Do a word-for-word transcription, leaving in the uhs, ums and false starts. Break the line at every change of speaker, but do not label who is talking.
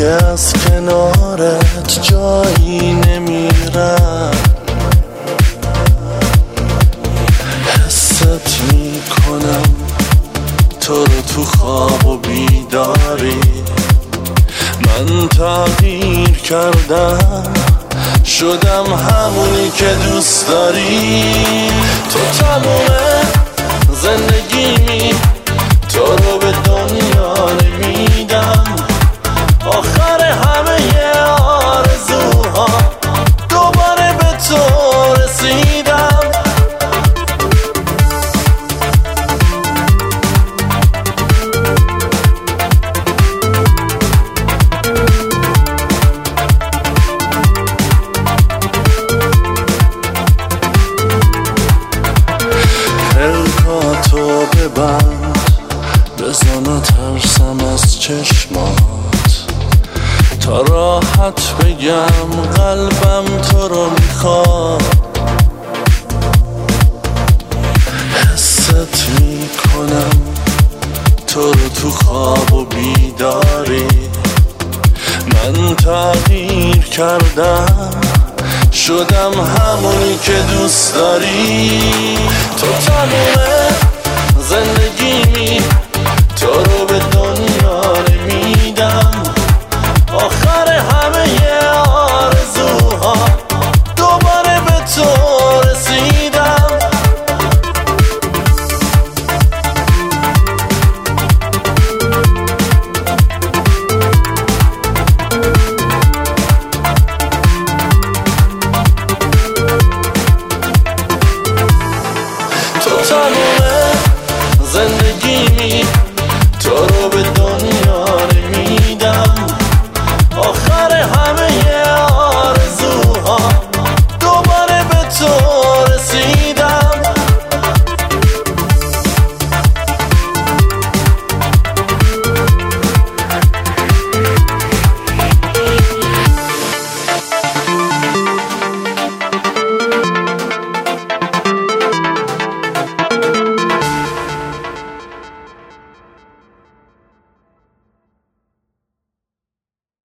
دیگه از کنارت جایی نمیرم. حست میکنم تو رو تو خواب و بیداری. من تغییر کردم شدم همونی که دوست داری. تو تمومه زندگیمی، تو رو به دنیا نمیدم. آخر همه آرزوها دوباره به تو رسیدم. پلکاتو ببند بزن ترسم از چشمات، تا راحت بگم قلبم تو رو میخواد. حست میکنم تو رو تو خواب و بیداری. من تغییر کردم شدم همونی که دوست داری. تو تمومه زندگیمی،